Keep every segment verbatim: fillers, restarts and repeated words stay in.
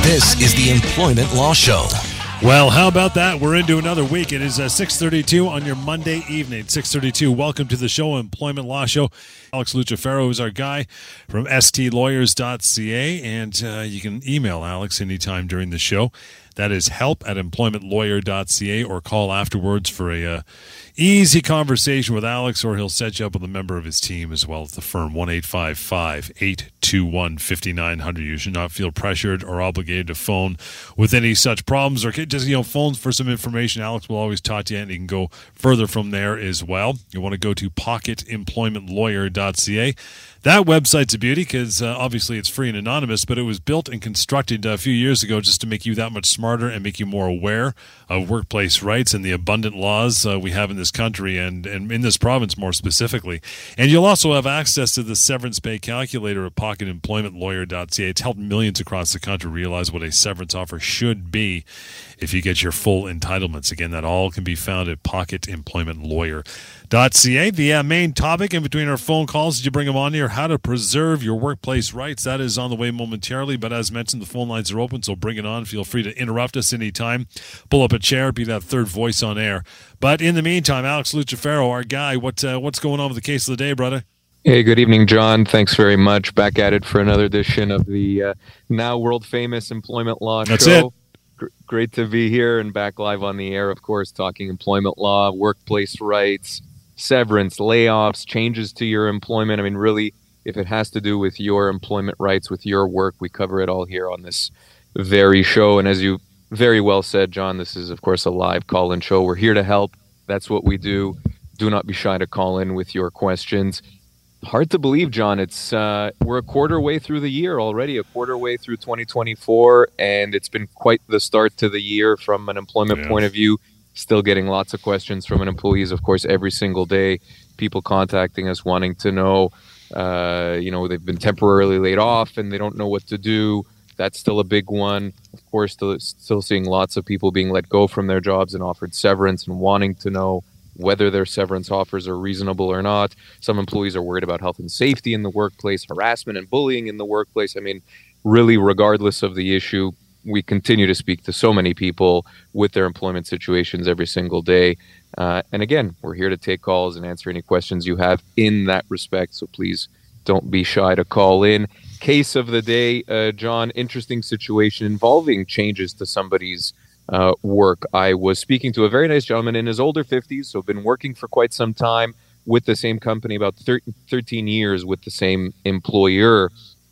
This is the Employment Law Show. Well, how about that? We're into another week. It is uh, six thirty-two on your Monday evening. six thirty-two. Welcome to the show, Employment Law Show. Alex Lucifero is our guy from S T lawyers dot C A, and uh, you can email Alex anytime during the show. That is help at employment lawyer dot c a, or call afterwards for a uh, easy conversation with Alex, or he'll set you up with a member of his team as well at the firm, one eight five five, eight two one, five nine zero zero. You should not feel pressured or obligated to phone with any such problems, or just, you know, phones for some information. Alex will always talk to you, and you can go further from there as well. You want to go to pocket employment lawyer dot c a. That website's a beauty because uh, obviously it's free and anonymous, but it was built and constructed a few years ago just to make you that much smarter and make you more aware of workplace rights and the abundant laws uh, we have in this country and, and in this province more specifically. And you'll also have access to the severance pay calculator at pocket employment lawyer dot c a. It's helped millions across the country realize what a severance offer should be if you get your full entitlements. Again, that all can be found at pocket employment lawyer dot c a. The uh, main topic in between our phone calls, did you bring them on here? How to preserve your workplace rights. That is on the way momentarily, but as mentioned, the phone lines are open, so bring it on. Feel free to interrupt us anytime. Pull up a chair, be that third voice on air. But in the meantime, Alex Lucifero, our guy, what uh, what's going on with the case of the day, brother? Hey, good evening, John. Thanks very much. Back at it for another edition of the uh, now world-famous Employment Law That's Show. It. G- great to be here and back live on the air, of course, talking employment law, workplace rights, severance, layoffs, changes to your employment. I mean, really, if it has to do with your employment rights, with your work, we cover it all here on this very show. And as you very well said, John, this is, of course, a live call-in show. We're here to help. That's what we do. Do not be shy to call in with your questions. Hard to believe, John. It's uh, we're a quarter way through the year already, a quarter way through twenty twenty-four, and it's been quite the start to the year from an employment yeah. point of view. Still getting lots of questions from an employees, of course, every single day. People contacting us wanting to know, uh, you know, they've been temporarily laid off and they don't know what to do. That's still a big one. Of course, still, still seeing lots of people being let go from their jobs and offered severance and wanting to know whether their severance offers are reasonable or not. Some employees are worried about health and safety in the workplace, harassment and bullying in the workplace. I mean, really, regardless of the issue, we continue to speak to so many people with their employment situations every single day. Uh, and again, we're here to take calls and answer any questions you have in that respect. So please don't be shy to call in. Case of the day, uh, John, interesting situation involving changes to somebody's uh, work. I was speaking to a very nice gentleman in his older fifties, so been working for quite some time with the same company, about thirteen years with the same employer.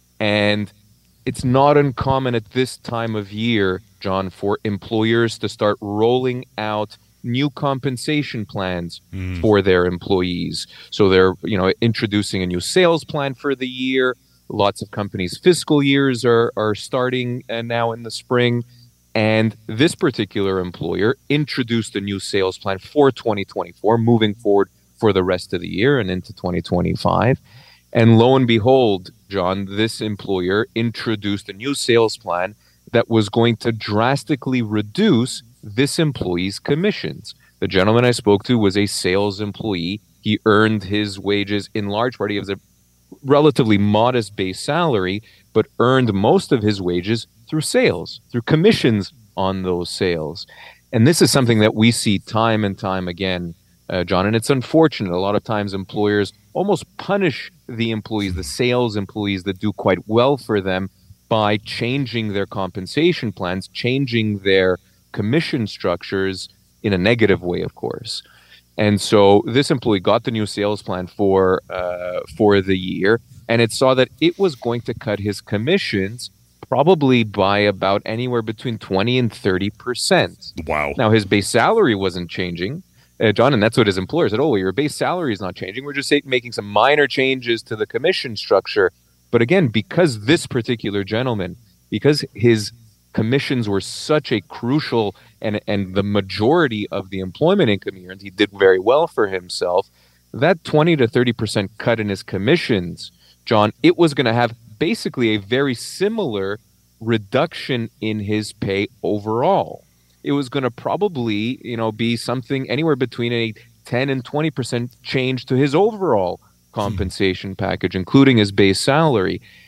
And it's not uncommon at this time of year, John, for employers to start rolling out new compensation plans mm. for their employees. So they're, you know, introducing a new sales plan for the year. Lots of companies' fiscal years are, are starting uh, now in the spring. And this particular employer introduced a new sales plan for twenty twenty-four, moving forward for the rest of the year and into twenty twenty-five. And lo and behold, John, this employer introduced a new sales plan that was going to drastically reduce this employee's commissions. The gentleman I spoke to was a sales employee. He earned his wages in large part. He was a relatively modest base salary, but earned most of his wages through sales, through commissions on those sales. And this is something that we see time and time again, uh, John, and it's unfortunate. A lot of times employers almost punish the employees, the sales employees that do quite well for them, by changing their compensation plans, changing their commission structures in a negative way, of course. And so this employee got the new sales plan for uh, for the year, and it saw that it was going to cut his commissions probably by about anywhere between twenty and thirty percent. Wow. Now, his base salary wasn't changing, uh, John, and that's what his employer said. Oh, well, your base salary is not changing. We're just making some minor changes to the commission structure. But again, because this particular gentleman, because his commissions were such a crucial and and the majority of the employment income he earned, he did very well for himself. That twenty to thirty percent cut in his commissions, John, it was going to have basically a very similar reduction in his pay overall. It was going to probably, you know, be something anywhere between a ten and twenty percent change to his overall compensation package, including his base salary.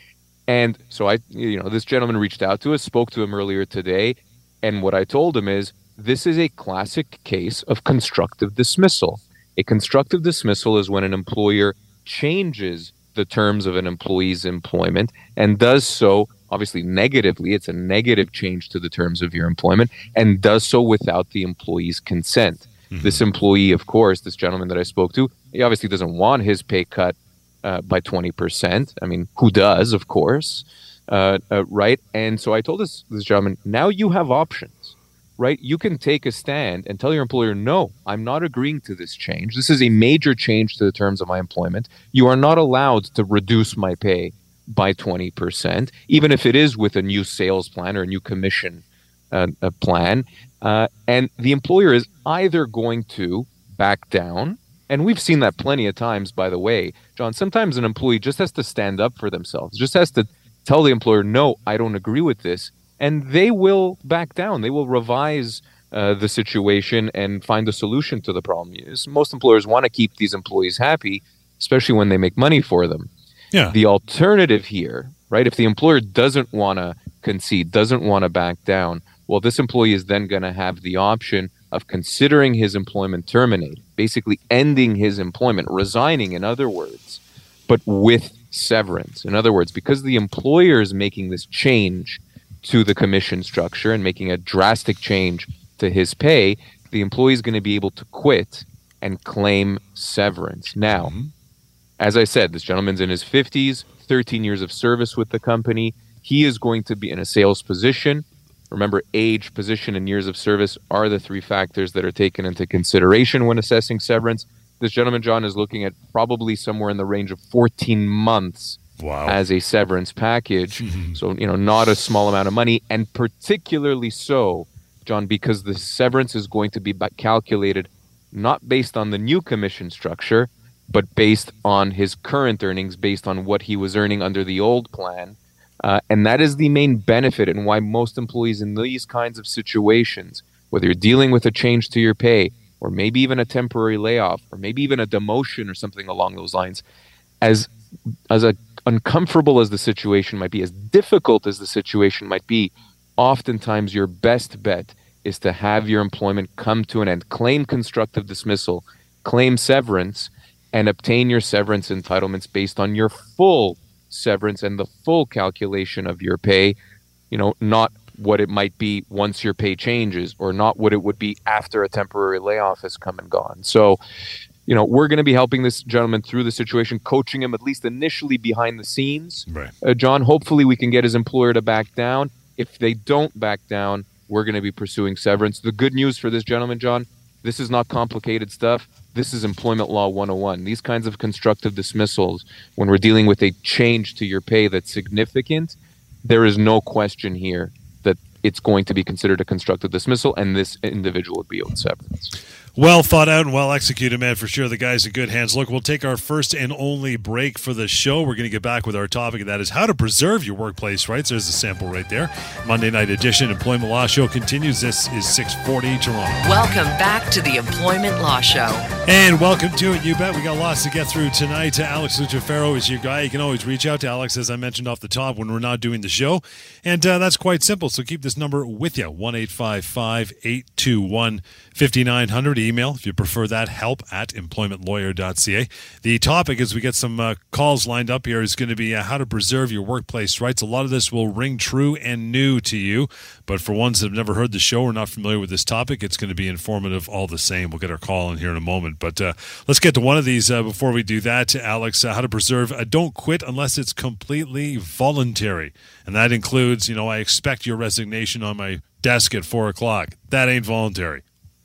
And so I, you know, this gentleman reached out to us, spoke to him earlier today, and what I told him is this is a classic case of constructive dismissal. A constructive dismissal is when an employer changes the terms of an employee's employment and does so obviously negatively. It's a negative change to the terms of your employment and does so without the employee's consent. Mm-hmm. This employee, of course, this gentleman that I spoke to, he obviously doesn't want his pay cut uh, by twenty percent. I mean, who does, of course, uh, uh, right? And so I told this, this gentleman, now you have options, right? You can take a stand and tell your employer, no, I'm not agreeing to this change. This is a major change to the terms of my employment. You are not allowed to reduce my pay by twenty percent, even if it is with a new sales plan or a new commission uh, a plan. Uh, and the employer is either going to back down, and we've seen that plenty of times, by the way, John. Sometimes an employee just has to stand up for themselves, just has to tell the employer, no, I don't agree with this, and they will back down. They will revise uh, the situation and find a solution to the problem. Most employers want to keep these employees happy, especially when they make money for them. Yeah. The alternative here, right, if the employer doesn't want to concede, doesn't want to back down, well, this employee is then going to have the option of considering his employment terminated, basically ending his employment, resigning, in other words, but with severance. In other words, because the employer is making this change to the commission structure and making a drastic change to his pay, the employee is going to be able to quit and claim severance. Now, mm-hmm. as I said, this gentleman's in his fifties, thirteen years of service with the company. He is going to be in a sales position. Remember, age, position, and years of service are the three factors that are taken into consideration when assessing severance. This gentleman, John, is looking at probably somewhere in the range of fourteen months wow. as a severance package. So, you know, not a small amount of money, and particularly so, John, because the severance is going to be calculated not based on the new commission structure, but based on his current earnings, based on what he was earning under the old plan. Uh, and that is the main benefit and why most employees in these kinds of situations, whether you're dealing with a change to your pay or maybe even a temporary layoff or maybe even a demotion or something along those lines, as as a, uncomfortable as the situation might be, as difficult as the situation might be, oftentimes your best bet is to have your employment come to an end, claim constructive dismissal, claim severance, and obtain your severance entitlements based on your full severance and the full calculation of your pay, you know, not what it might be once your pay changes or not what it would be after a temporary layoff has come and gone. So, you know, we're going to be helping this gentleman through the situation, coaching him at least initially behind the scenes. Right. Uh, John, hopefully we can get his employer to back down. If they don't back down, we're going to be pursuing severance. The good news for this gentleman, John, this is not complicated stuff. This is employment law one oh one. These kinds of constructive dismissals, when we're dealing with a change to your pay that's significant, there is no question here that it's going to be considered a constructive dismissal, and this individual would be owed severance. Well thought out and well executed, man, for sure. The guy's in good hands. Look, we'll take our first and only break for the show. We're going to get back with our topic, and that is how to preserve your workplace rights. There's a sample right there. Monday night edition, Employment Law Show continues. This is six forty Toronto. Welcome back to the Employment Law Show. And welcome to it, you bet. We got lots to get through tonight. Alex Lucifero is your guy. You can always reach out to Alex, as I mentioned off the top, when we're not doing the show. And uh, that's quite simple, so keep this number with you, one eight five five, eight two one, five nine zero zero. Email, if you prefer that, help at employment lawyer dot c a. The topic, as we get some uh, calls lined up here, is going to be uh, how to preserve your workplace rights. A lot of this will ring true and new to you, but for ones that have never heard the show or not familiar with this topic, it's going to be informative all the same. We'll get our call in here in a moment, but uh, let's get to one of these uh, before we do that. Alex, uh, how to preserve uh, don't quit unless it's completely voluntary, and that includes, you know, I expect your resignation on my desk at four o'clock. That ain't voluntary.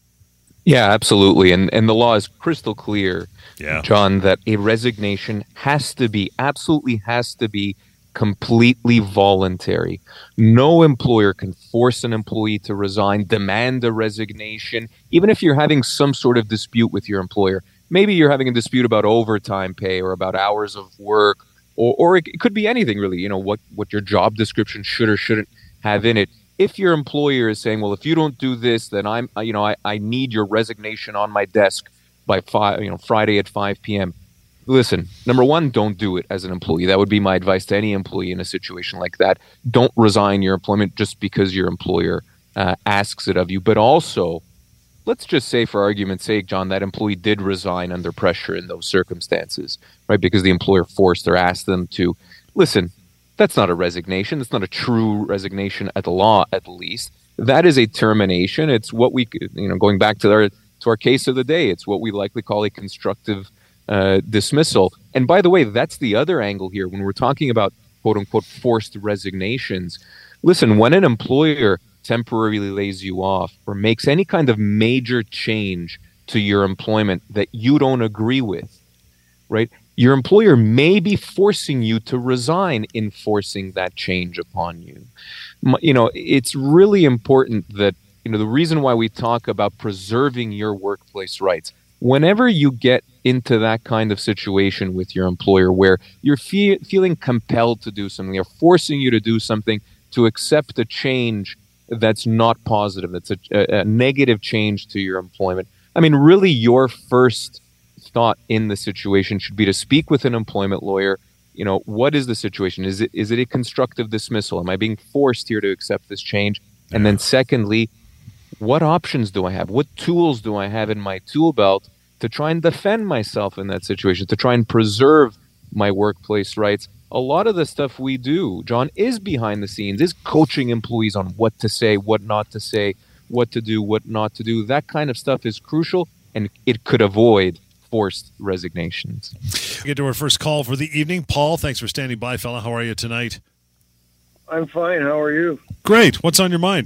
Yeah, absolutely. And and the law is crystal clear, yeah. John, that a resignation has to be, absolutely has to be completely voluntary. No employer can force an employee to resign, demand a resignation, even if you're having some sort of dispute with your employer. Maybe you're having a dispute about overtime pay or about hours of work, or, or it could be anything really, you know, what, what your job description should or shouldn't have in it. If your employer is saying, well, if you don't do this, then I'm, you know, I, I need your resignation on my desk by five, you know, Friday at five p.m., listen, number one, don't do it as an employee. That would be my advice to any employee in a situation like that. Don't resign your employment just because your employer uh, asks it of you. But also, let's just say, for argument's sake, John, that employee did resign under pressure in those circumstances, right? Because the employer forced or asked them to. Listen, that's not a resignation. It's not a true resignation at the law, at least. That is a termination. It's what we, you know, going back to our to our case of the day, it's what we likely call a constructive uh, dismissal. And by the way, that's the other angle here when we're talking about quote unquote forced resignations. Listen, when an employer temporarily lays you off or makes any kind of major change to your employment that you don't agree with, right? Your employer may be forcing you to resign in forcing that change upon you. You know, it's really important that, you know, the reason why we talk about preserving your workplace rights, whenever you get into that kind of situation with your employer where you're fe- feeling compelled to do something, they're forcing you to do something, to accept a change that's not positive, that's a, a, a negative change to your employment. I mean, really, your first thought in the situation should be to speak with an employment lawyer. You know, what is the situation? Is it is it a constructive dismissal? Am I being forced here to accept this change? And then secondly, what options do I have? What tools do I have in my tool belt to try and defend myself in that situation, to try and preserve my workplace rights? A lot of the stuff we do, John, is behind the scenes, is coaching employees on what to say, what not to say, what to do, what not to do. That kind of stuff is crucial, and it could avoid forced resignations. We get to our first call for the evening. Paul, thanks for standing by, fella. How are you tonight? I'm fine. How are you? Great. What's on your mind?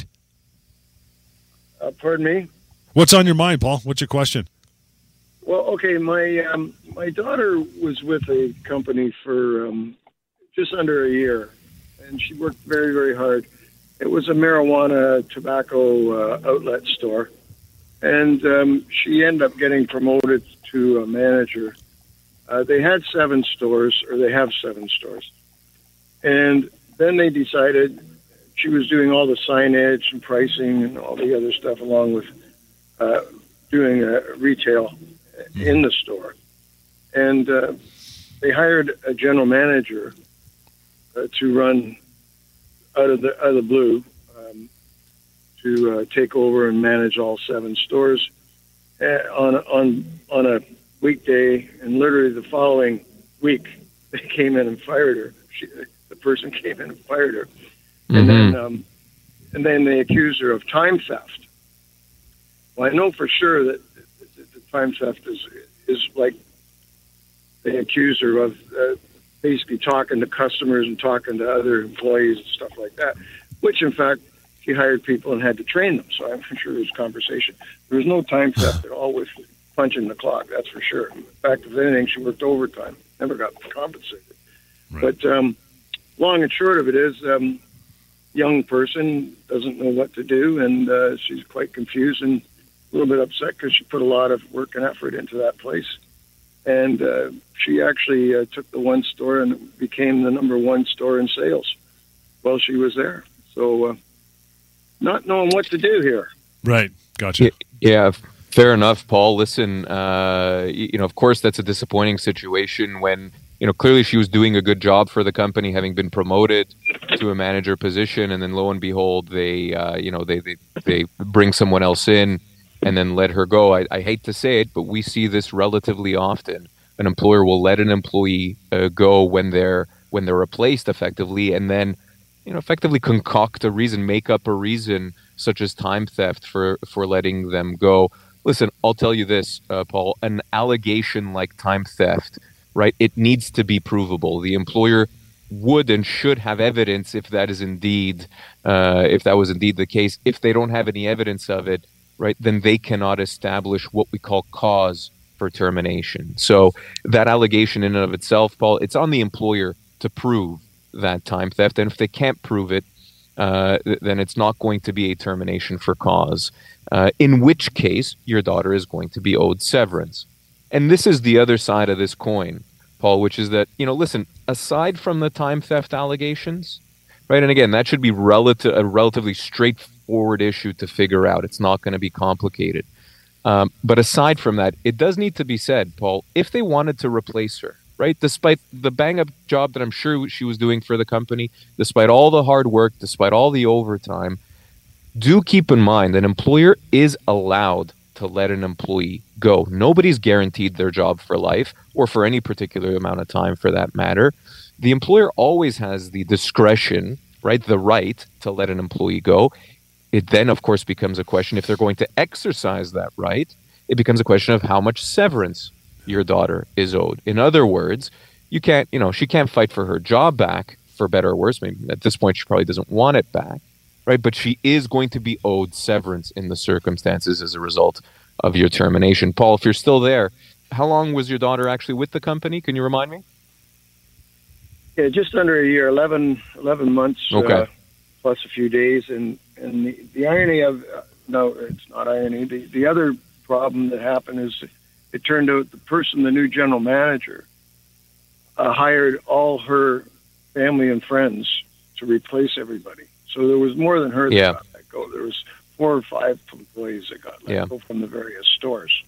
Uh, pardon me? What's on your mind, Paul? What's your question? Well, okay, my um, my daughter was with a company for um, just under a year, and she worked very, very hard. It was a marijuana tobacco uh, outlet store, and um, she ended up getting promoted to a manager. Uh, they had seven stores, or they have seven stores, and then they decided she was doing all the signage and pricing and all the other stuff, along with uh, doing uh, retail in the store. And uh, they hired a general manager uh, to run out of the out of the blue um, to uh, take over and manage all seven stores uh, on on on a weekday. And literally the following week, they came in and fired her. She, the person came in and fired her, mm-hmm. and then um, and then they accused her of time theft. Well, I know for sure that the time theft is is like they accuse her of uh, basically talking to customers and talking to other employees and stuff like that, which in fact she hired people and had to train them. So I'm sure there was conversation. There was no time theft at all with punching the clock, that's for sure. In fact, if anything, she worked overtime, never got compensated. Right. But um, long and short of it is, um, young person doesn't know what to do, and uh, she's quite confused and a little bit upset because she put a lot of work and effort into that place. And uh, she actually uh, took the one store and became the number one store in sales while she was there. So uh, not knowing what to do here. Right. Gotcha. Yeah, fair enough, Paul. Listen, uh, you know, of course, that's a disappointing situation when, you know, clearly she was doing a good job for the company, having been promoted to a manager position. And then lo and behold, they, uh, you know, they, they, they bring someone else in and then let her go. I, I hate to say it, but we see this relatively often. An employer will let an employee uh, go when they're when they're replaced effectively, and then, you know, effectively concoct a reason, make up a reason such as time theft for for letting them go. Listen, I'll tell you this, uh, Paul. An allegation like time theft, right? It needs to be provable. The employer would and should have evidence if that is indeed uh, if that was indeed the case. If they don't have any evidence of it, right, then they cannot establish what we call cause for termination. So that allegation in and of itself, Paul, it's on the employer to prove that time theft. And if they can't prove it, uh, then it's not going to be a termination for cause, uh, in which case your daughter is going to be owed severance. And this is the other side of this coin, Paul, which is that, you know, listen, aside from the time theft allegations, right, and again, that should be relative, a relatively straightforward issue to figure out. It's not going to be complicated. Um, but aside from that, it does need to be said, Paul, if they wanted to replace her, right, despite the bang-up job that I'm sure she was doing for the company, despite all the hard work, despite all the overtime, do keep in mind an employer is allowed to let an employee go. Nobody's guaranteed their job for life or for any particular amount of time for that matter. The employer always has the discretion, right, the right to let an employee go. It then, of course, becomes a question, if they're going to exercise that right, it becomes a question of how much severance your daughter is owed. In other words, you can't, you know, she can't fight for her job back, for better or worse. Maybe at this point, she probably doesn't want it back, right? But she is going to be owed severance in the circumstances as a result of your termination. Paul, if you're still there, how long was your daughter actually with the company? Can you remind me? Yeah, just under a year, eleven, eleven months, okay. uh, plus a few days. And, and the, the irony of, uh, no, it's not irony. The, the other problem that happened is it turned out the person, the new general manager, uh, hired all her family and friends to replace everybody. So there was more than her that yeah. got let go. There was four or five employees that got let yeah. go from the various stores.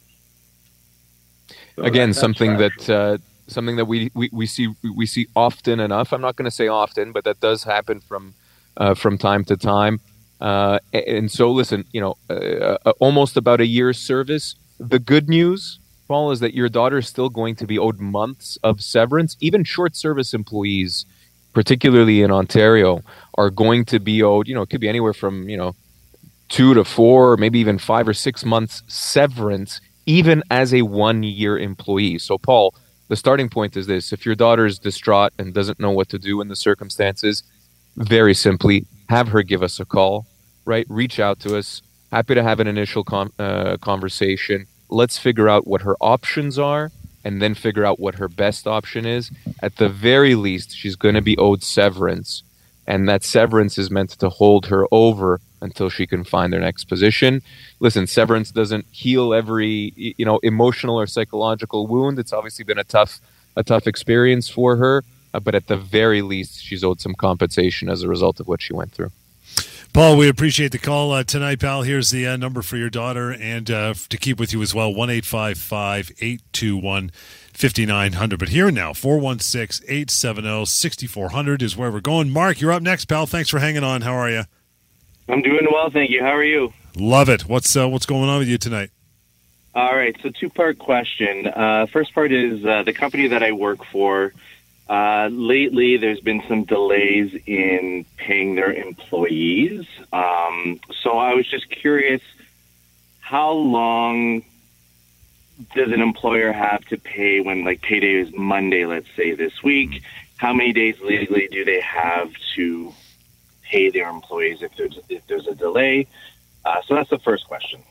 So Again, that, something factual. that uh, something that we, we, we see we see often enough. I'm not going to say often, but that does happen from uh, from time to time. Uh, and so, listen, you know, uh, uh, almost about a year's service. The good news, Paul, is that your daughter is still going to be owed months of severance. Even short service employees, particularly in Ontario, are going to be owed, you know, it could be anywhere from, you know, two to four, maybe even five or six months severance, even as a one-year employee. So, Paul, the starting point is this. If your daughter is distraught and doesn't know what to do in the circumstances, very simply, have her give us a call, right? Reach out to us. Happy to have an initial con- uh, conversation. Let's figure out what her options are and then figure out what her best option is. At the very least, she's going to be owed severance, and that severance is meant to hold her over until she can find her next position. Listen, severance doesn't heal every, you know, emotional or psychological wound. It's obviously been a tough, a tough experience for her, uh, but at the very least, she's owed some compensation as a result of what she went through. Paul, we appreciate the call uh, tonight, pal. Here's the uh, number for your daughter, and uh, to keep with you as well, one eight five five, eight two one, five nine zero zero. But here now, four one six, eight seven zero, six four zero zero is where we're going. Mark, you're up next, pal. Thanks for hanging on. How are you? I'm doing well, thank you. How are you? Love it. What's uh, what's going on with you tonight? All right, so two-part question. Uh, first part is uh, the company that I work for. Uh, lately, there's been some delays in paying their employees. Um, so I was just curious, how long does an employer have to pay when, like, payday is Monday, let's say, this week? How many days legally do they have to pay their employees if there's if there's a delay? Uh, so that's the first question.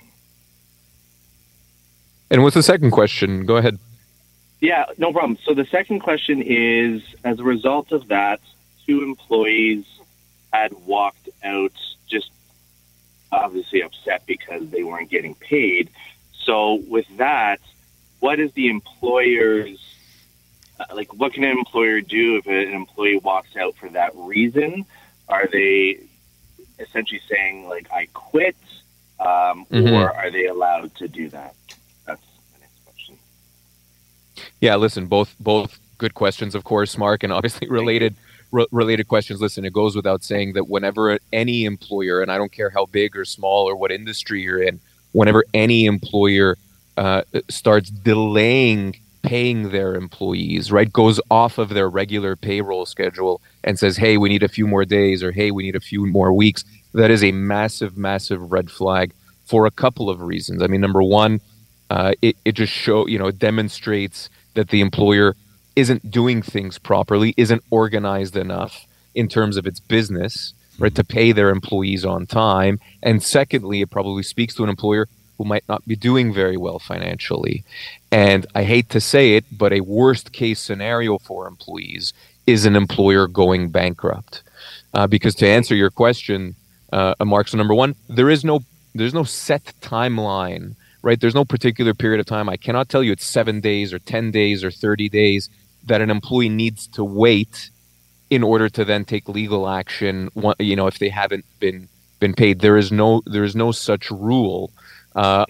And what's the second question? Go ahead. Yeah, no problem. So the second question is, as a result of that, two employees had walked out, just obviously upset because they weren't getting paid. So with that, what is the employer's, uh, like, what can an employer do if an employee walks out for that reason? Are they essentially saying, like, I quit, um, mm-hmm. or are they allowed to do that? That's the next question. Yeah, listen, both both good questions, of course, Mark, and obviously related re- related questions. Listen, it goes without saying that whenever any employer, and I don't care how big or small or what industry you're in, whenever any employer uh, starts delaying paying their employees, right, goes off of their regular payroll schedule and says, hey, we need a few more days, or hey, we need a few more weeks, that is a massive, massive red flag for a couple of reasons. I mean, number one, uh, it, it just show, you know, it demonstrates that the employer isn't doing things properly, isn't organized enough in terms of its business, right, to pay their employees on time. And secondly, it probably speaks to an employer who might not be doing very well financially. And I hate to say it, but a worst case scenario for employees is an employer going bankrupt. Uh, because to answer your question, uh, Mark, so number one, there is no there's no set timeline, right? There's no particular period of time. I cannot tell you it's seven days or ten days or thirty days that an employee needs to wait in order to then take legal action, you know, if they haven't been been paid. There is no there is no such rule. Uh,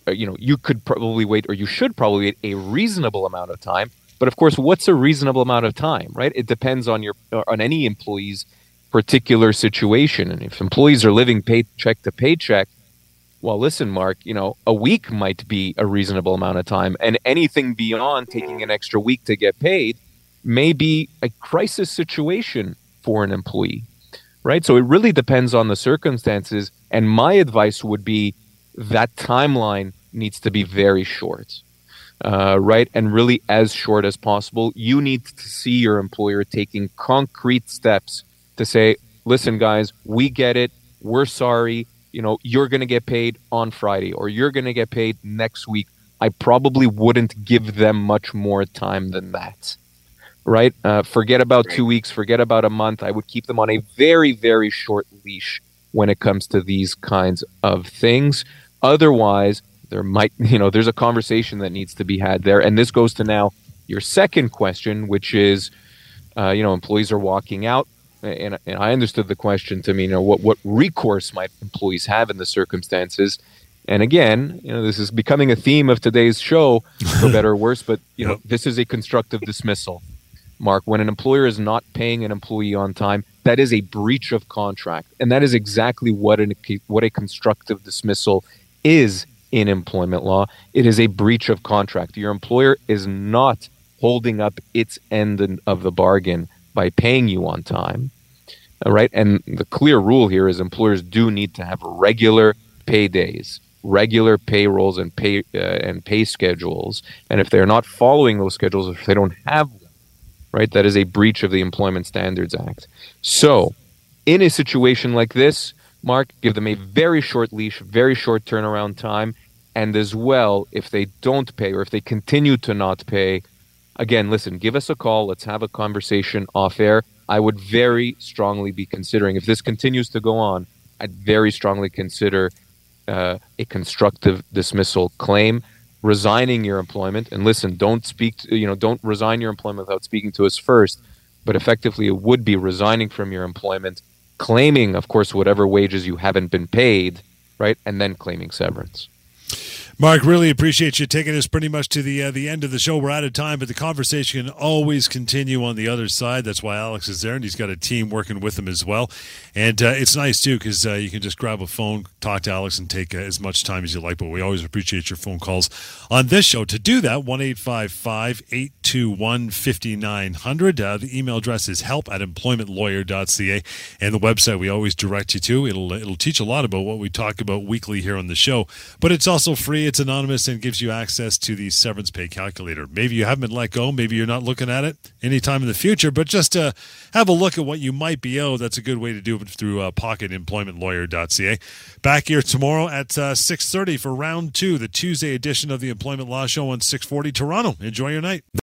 uh, you know, you could probably wait, or you should probably wait a reasonable amount of time. But of course, what's a reasonable amount of time, right? It depends on your on any employee's particular situation. And if employees are living paycheck to paycheck, well, listen, Mark, you know, a week might be a reasonable amount of time, and anything beyond taking an extra week to get paid may be a crisis situation for an employee, right? So it really depends on the circumstances. And my advice would be that timeline needs to be very short. Uh, right? And really as short as possible. You need to see your employer taking concrete steps to say, listen, guys, we get it. We're sorry. You know, you're going to get paid on Friday, or you're going to get paid next week. I probably wouldn't give them much more time than that. Right? Uh, forget about two weeks. Forget about a month. I would keep them on a very, very short leash when it comes to these kinds of things. Otherwise, there might, you know, there's a conversation that needs to be had there. And this goes to now your second question, which is, uh, you know, employees are walking out. And, and I understood the question to mean, you know, what, what recourse might employees have in the circumstances? And again, you know, this is becoming a theme of today's show, for better or worse, but, you know, this is a constructive dismissal. Mark, when an employer is not paying an employee on time, that is a breach of contract. And that is exactly what, an, what a constructive dismissal is. In employment law, it is a breach of contract. Your employer is not holding up its end of the bargain by paying you on time. All right. And the clear rule here is employers do need to have regular pay days, regular payrolls and pay uh, and pay schedules. And if they're not following those schedules, if they don't have them, right, that is a breach of the Employment Standards Act. So in a situation like this, Mark, give them a very short leash, very short turnaround time. And as well, if they don't pay or if they continue to not pay, again, listen, give us a call. Let's have a conversation off air. I would very strongly be considering, if this continues to go on, I'd very strongly consider uh, a constructive dismissal claim, resigning your employment. And listen, don't speak, to, you know, don't resign your employment without speaking to us first. But effectively, it would be resigning from your employment, claiming, of course, whatever wages you haven't been paid, right, and then claiming severance. Mark, really appreciate you taking us pretty much to the uh, the end of the show. We're out of time, but the conversation can always continue on the other side. That's why Alex is there, and he's got a team working with him as well. And uh, it's nice, too, because uh, you can just grab a phone, talk to Alex, and take uh, as much time as you like. But we always appreciate your phone calls on this show. To do that, one eight five five, eight two one, five nine zero zero. Uh, the email address is help at employment lawyer dot c a. And the website we always direct you to. It'll, it'll teach a lot about what we talk about weekly here on the show. But it's also free. It's anonymous and gives you access to the severance pay calculator. Maybe you haven't been let go. Maybe you're not looking at it anytime in the future, but just uh, have a look at what you might be owed. That's a good way to do it through uh, pocket employment lawyer dot c a. Back here tomorrow at uh, six thirty for round two, the Tuesday edition of the Employment Law Show on six forty Toronto. Enjoy your night.